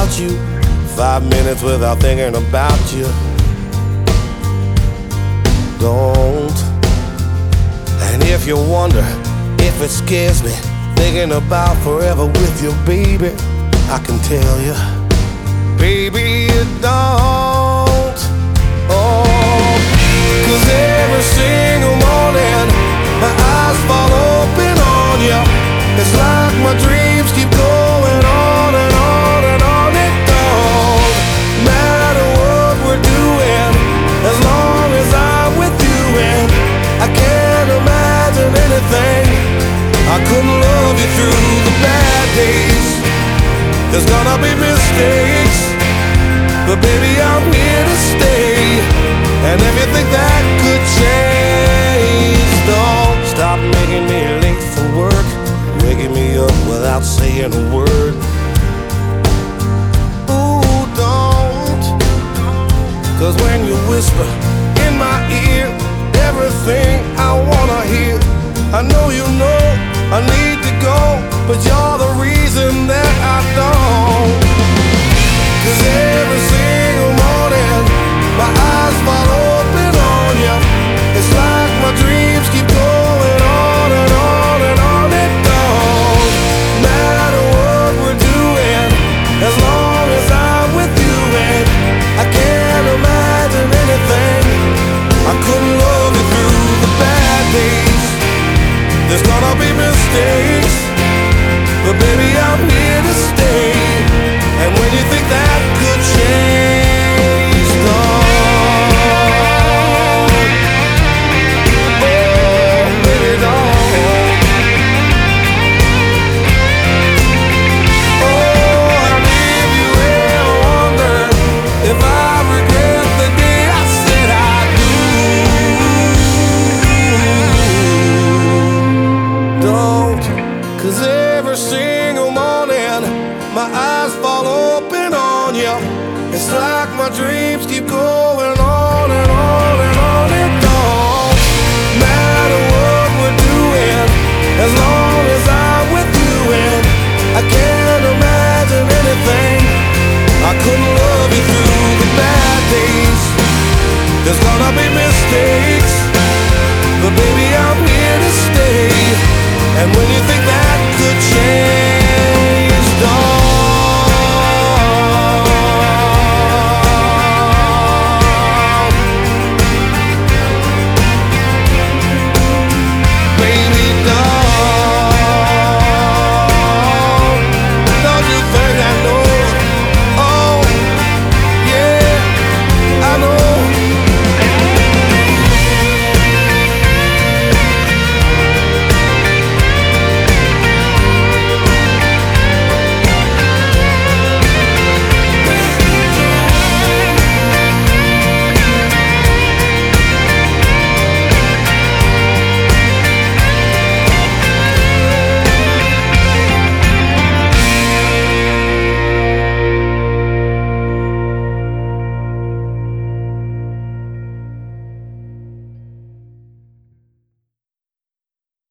without you, 5 minutes without thinking about you. Don't. And if you wonder if it scares me, thinking about forever with you, baby, I can tell you, baby, it don't. Oh, 'cause every single morning my eyes fall open on you. It's like my dreams keep going on and on and on. It don't matter what we're doing, as long as I'm with you. And I can't imagine anything I couldn't love you through the bad days. There's gonna be mistakes, but baby, I'm here to stay. And if you think that could change, don't stop making me late for work, waking me up without saying a word. Ooh, don't. 'Cause when you whisper in my ear everything I wanna hear, I know you know I need to go, but you're the reason that I don't. 'Cause every single morning my eyes fall open on you. It's like my dreams keep going on and on and on. It don't matter what we're doing, as long as I'm with you. And I can't imagine anything I couldn't love you through the bad days. There's gonna be mistakes, but baby, I'm here to stay. And when you think that could change, don't. Oh, baby, don't. Oh, and if you ever wonder if I regret the day I said I do, don't. 'Cause every single morning my eyes fall open on you. It's like my dreams keep going on and on and on. It don't matter what we're doing, as long as I'm with you. And I can't imagine anything I couldn't love you through the bad days. There's gonna be mistakes, but baby, I'm here to stay. And when you think